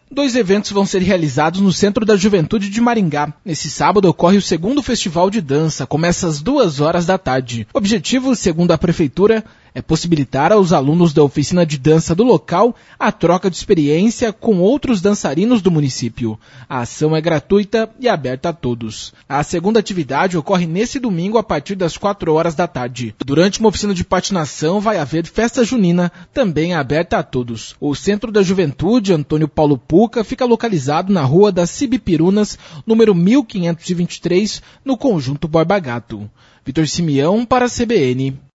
Dois eventos vão ser realizados no Centro da Juventude de Maringá. Nesse sábado ocorre o segundo Festival de Dança, começa às 14h. O objetivo, segundo a Prefeitura, é possibilitar aos alunos da oficina de dança do local a troca de experiência com outros dançarinos do município. A ação é gratuita e aberta a todos. A segunda atividade ocorre nesse domingo a partir das 16h. Durante uma oficina de patinação vai haver festa junina, também aberta a todos. O Centro da Juventude Antônio Paulo Puca fica localizado na Rua das Cibipirunas, número 1523, no Conjunto Borba Gato. Vitor Simeão para a CBN.